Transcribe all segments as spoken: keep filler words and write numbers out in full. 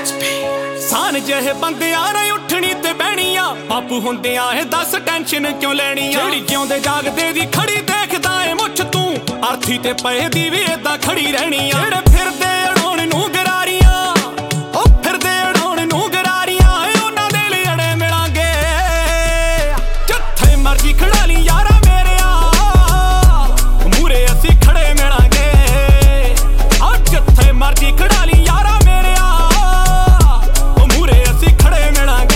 ਸਾਨ ਜਿਹੇ ਬੰਦਿਆਂ ਨੇ ਉੱਠਣੀ ਤੇ ਬਹਿਣੀ ਆ, ਬਾਪੂ ਹੁੰਦਿਆਂ ਇਹ ਦੱਸ ਟੈਨਸ਼ਨ ਕਿਉਂ ਲੈਣੀ ਆ। ਜਿਹੜੀ ਜਿਉਂਦੇ ਜਾਗਦੇ ਦੀ ਖੜੀ ਦੇਖਦਾ ਏ ਮੁੱਛ ਤੂੰ, ਅਰਥੀ ਤੇ ਪਏ ਦੀ ਵੀ ਏਦਾਂ ਖੜੀ ਰਹਿਣੀ ਆ। ਜਿਹੜੇ ਫਿਰਦੇ ਅੜਾਉਣ ਨੂੰ ਗਰਾਰੀਆਂ, ਉਹ ਫਿਰਦੇ ਅੜਾਉਣ ਨੂੰ ਗਰਾਰੀਆਂ, ਉਹਨਾਂ ਦੇ ਲਈ ਅੜੇ ਮਿਲਾਂਗੇ। ਜਿੱਥੇ ਮਰਜੀ ਖੜਾ ਲਈ ਯਾਰਾ ਮੇਰਿਆ, ਮੂਰੇ ਅਸੀਂ ਖੜੇ ਮਿਲਾਂਗੇ। ਆ ਜਿੱਥੇ ਮਰਜੀ ਖੜਾ ਲਈ ਯਾਰਾ ਮੇਰਿਆ, ਉਹ ਮੂਰੇ ਅਸੀਂ ਖੜੇ ਮਿਲਾਂਗੇ।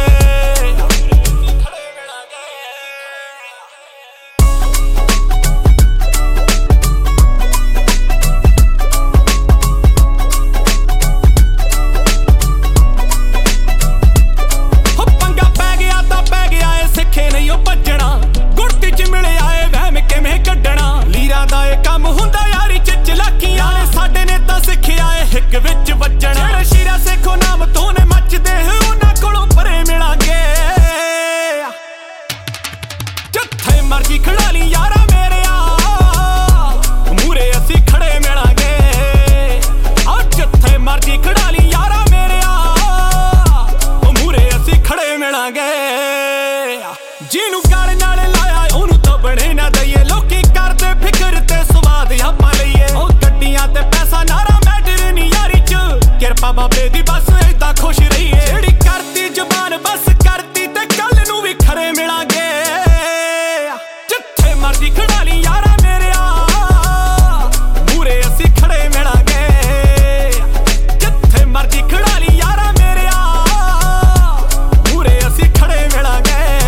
ਵਿੱਚ ਵੱਜਣਾ ਜਿਹੜੇ ਸ਼ੀਰਾ ਸੇਖੋ ਨਾਮ ਤੋਂ ਨੇ ਮੱਚਦੇ ਉਹਨਾਂ ਕੋਲੋਂ ਪਰੇ ਮਿਲਾਂਗੇ। ਜਿੱਥੇ ਮਰਜੀ ਖੜਾ ਲਈ ਯਾਰਾ ਮੇਰਿਆ, ਮੂਰੇ ਅਸੀਂ ਖੜੇ ਮਿਲਾਂਗੇ। ਆ ਜਿੱਥੇ ਮਰਜੀ ਖੜਾ ਲਈ ਯਾਰਾ ਮੇਰਿਆ, ਉਹ ਮੂਰੇ ਅਸੀਂ ਖੜੇ ਮਿਲਾਂਗੇ। ਜਿਹਨੂੰ ਗਾਲ ਨਾਲ ਲਾਇਆ ਉਹਨੂੰ ਤਾਂ ਬਣੇ ਨਾ ਦਈਏ, ਲੋਕੀ ਕਰਦੇ ਫਿਕਰ ਤੇ ਸਵਾਦ ਆਪਾਂ ਲਈਏ। ਉਹ ਗੱਡੀਆਂ ਤੇ ਪੈਸਾ ਨਾਰਾ ਕਿਰਪਾ ਬਾਬੇ ਦੀ ਬਸ ਏਦਾਂ ਖੁਸ਼ ਰਹੀਏ। ਜਿਹੜੀ ਕਰਤੀ ਜ਼ਬਾਨ ਬਸ ਕਰਤੀ ਤੇ ਕੱਲ ਨੂੰ ਵੀ ਖਰੇ ਮਿਲਾਂਗੇ। ਜਿੱਥੇ ਮਰਜੀ ਖੜਾ ਲਈ ਯਾਰਾ ਮੇਰਿਆ, ਮੂਰੇ ਅਸੀਂ ਖੜੇ ਮਿਲਾਂਗੇ। ਜਿੱਥੇ ਮਰਜੀ ਖੜਾ ਲਈ ਯਾਰਾ ਮੇਰਿਆ, ਮੂਰੇ ਅਸੀਂ ਖੜੇ ਮਿਲਾਂਗੇ।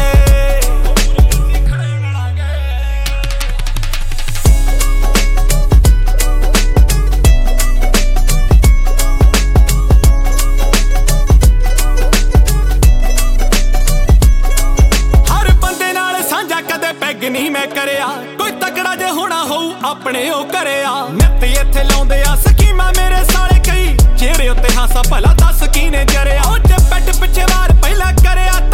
ਨਹੀਂ ਮੈਂ ਕਰਿਆ ਕੋਈ ਤਕੜਾ ਜੇ ਹੋਣਾ ਹੋਊ ਆਪਣੇ ਉਹ ਕਰਿਆ। ਨਿੱਤ ਇੱਥੇ ਲਾਉਂਦੇ ਆ ਸਕੀਮਾਂ ਮੇਰੇ ਸਾਲੇ ਕਈ, ਚਿਹਰੇ ਉੱਤੇ ਹਾਸਾ ਭਲਾ ਦੱਸ ਕੀ ਨੇ ਜਰਿਆ। ਉਹ ਜੇ ਪੈਟ ਪਿੱਛੇ ਵਾਰ ਪਹਿਲਾਂ ਕਰਿਆ